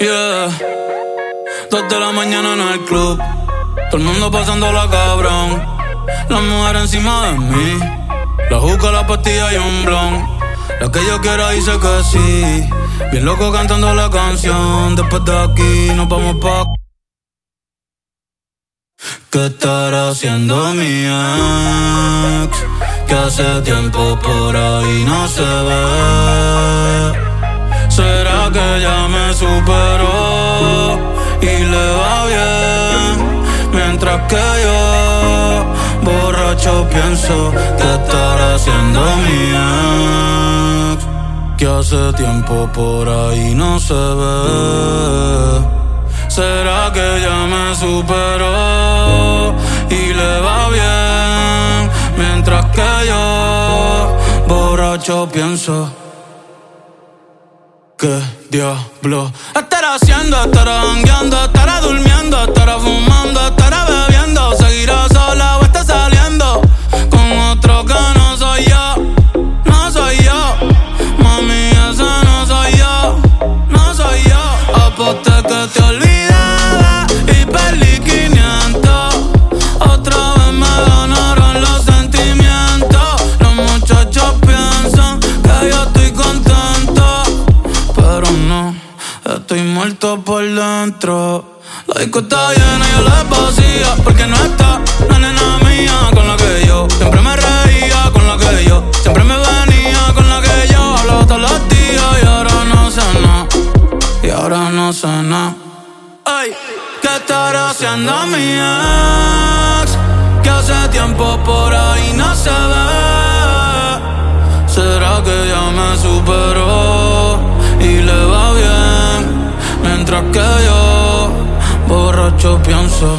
Yeah, 2 de la mañana en el club, todo el mundo pasándola cabrón. La mujer encima de mí, la juca, la pastilla y un blon. La que yo quiera dice que sí, bien loco cantando la canción. Después de aquí nos vamos pa'. ¿Qué estará haciendo mi ex? Que hace tiempo por ahí no se ve. ¿Será que ya me superó y le va bien? Mientras que yo, borracho, pienso que estará haciendo mi ex. Que hace tiempo por ahí no se ve. ¿Será que ya me superó y le va bien? Mientras que yo, borracho, pienso. ¿Qué diablo estará haciendo? ¿Estará jangueando? ¿Estará durmiendo? ¿Estará fumando? ¿Estará bebiendo? ¿Seguirá sola o está saliendo con otro que no soy yo? No soy yo, mami, ese no soy yo. No soy yo. Aposté que te olvidaba y perdí 500. Otra vez me ganaron los sentimientos. Los muchachos piensan que yo estoy contento, pero no, estoy muerto por dentro. La disco está llena y yo la vacía, porque no está la nena mía con la que yo siempre me reía, con la que yo siempre me venía, con la que yo hablaba todos los días. Y ahora no sé nada, y ahora no sé nada. Ay, ¿qué estará haciendo mi ex? Que hace tiempo por ahí no se ve. ¿Será que ya me superó y le va bien? Mientras que yo, borracho, pienso.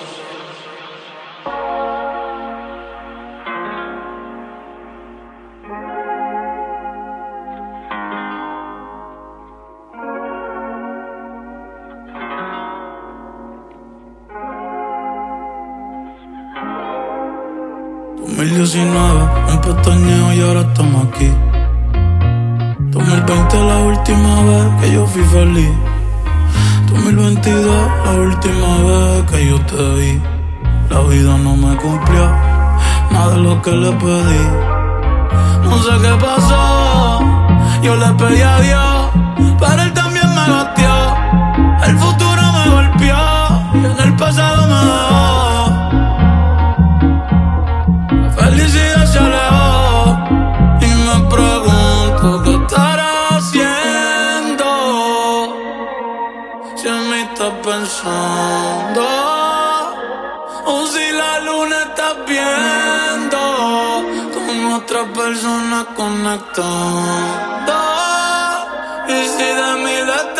Un pestañeo y ahora estamos aquí. 2020 la última vez que yo fui feliz. 2022 la última vez que yo te vi. La vida no me cumplió nada de lo que le pedí. No sé qué pasó, yo le pedí a Dios, pero él también me gosteó. El futuro me golpeó y en el pasado me dejó. Felicidad se alejó y me pregunto qué estará haciendo. Si en mí estás pensando o si la luna estás viendo con otra persona conectando. Y si de mí le